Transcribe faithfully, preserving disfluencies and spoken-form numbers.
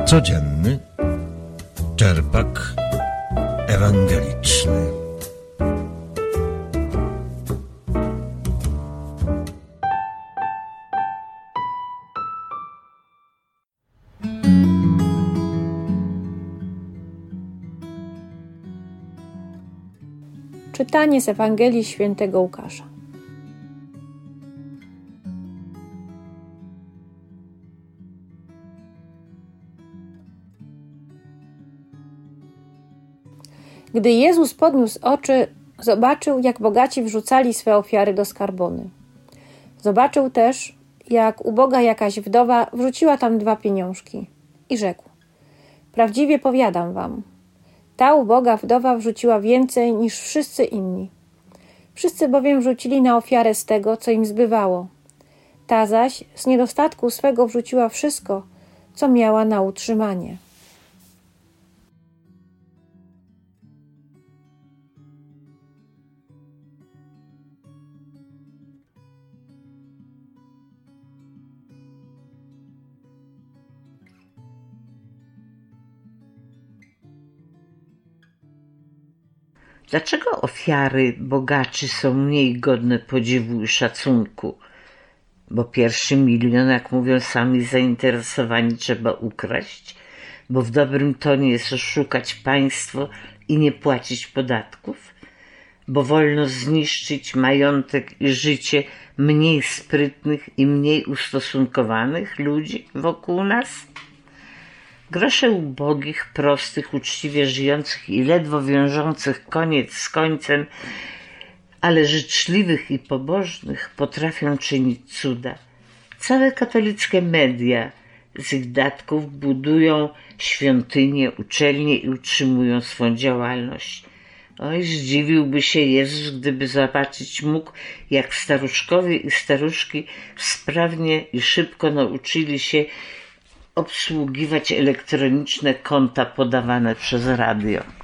Codzienny czerpak ewangeliczny. Czytanie z Ewangelii Świętego Łukasza. Gdy Jezus podniósł oczy, zobaczył, jak bogaci wrzucali swe ofiary do skarbony. Zobaczył też, jak uboga jakaś wdowa wrzuciła tam dwa pieniążki i rzekł: prawdziwie powiadam wam, ta uboga wdowa wrzuciła więcej niż wszyscy inni. Wszyscy bowiem wrzucili na ofiarę z tego, co im zbywało. Ta zaś z niedostatku swego wrzuciła wszystko, co miała na utrzymanie. Dlaczego ofiary bogaczy są mniej godne podziwu i szacunku? Bo pierwszy milion, jak mówią sami zainteresowani, trzeba ukraść, bo w dobrym tonie jest oszukać państwo i nie płacić podatków, bo wolno zniszczyć majątek i życie mniej sprytnych i mniej ustosunkowanych ludzi wokół nas? Grosze ubogich, prostych, uczciwie żyjących i ledwo wiążących koniec z końcem, ale życzliwych i pobożnych potrafią czynić cuda. Całe katolickie media z ich datków budują świątynie, uczelnie i utrzymują swą działalność. Oj, zdziwiłby się Jezus, gdyby zobaczyć mógł, jak staruszkowie i staruszki sprawnie i szybko nauczyli się obsługiwać elektroniczne konta podawane przez radio.